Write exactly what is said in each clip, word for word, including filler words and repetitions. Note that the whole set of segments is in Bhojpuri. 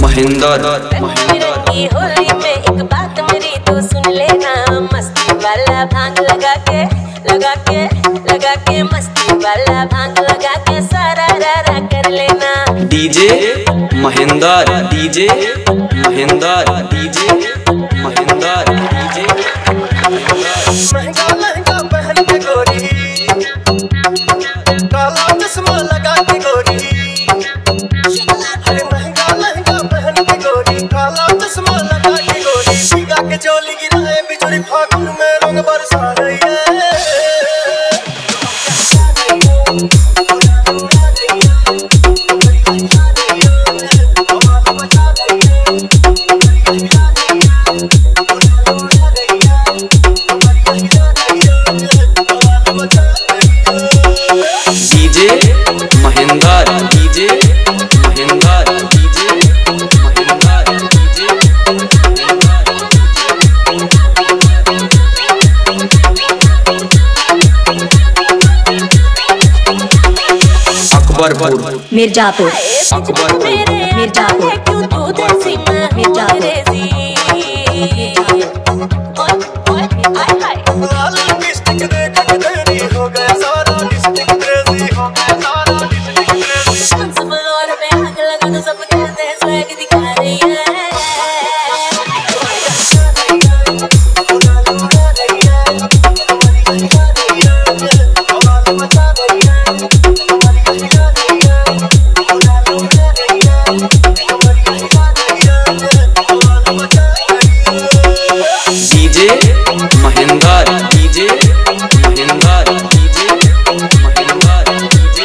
महेंद्र रंगी होली में एक बात मेरी तो सुन लेना, मस्ती वाला भांग लगा के लगा के लगा के मस्ती वाला भांग लगा के सारा रारा कर लेना। DJ Mahendra DJ Mahendra DJ Mahendra DJ महंगा लहंगा पहन के गोरी, काला चश्मा लगा के गोरी, अरे महंगा लहंगा पहन के गोरी, काला चश्मा लगा के गोरी, भीगा के चोली गिराए बिजली फागुन में रंग बरसा रही है। DJ Mahendra DJ Mahendra DJ Mahendra DJ Akbarpur Mirzapur Akbarpur Mirzapur क्यों तू देसी मैं अंग्रेजी, ओए ओए हाय हाय लाल लिपस्टिक देख के तेरी हो गया सारा डिस्ट्रिक्ट क्रेजी, हो गया सारा डिस्ट्रिक्ट क्रेजी। सब फ्लोर पे आग लगा तो सब कहते हैं स्वैग दिखा रही है। DJ Mahendra DJ Mahendra DJ Mahendra DJ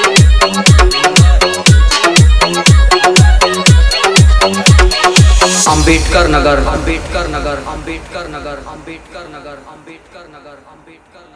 Ambedkar Nagar Ambedkar Nagar Ambedkar Nagar Ambedkar Nagar Ambedkar Nagar Ambedkar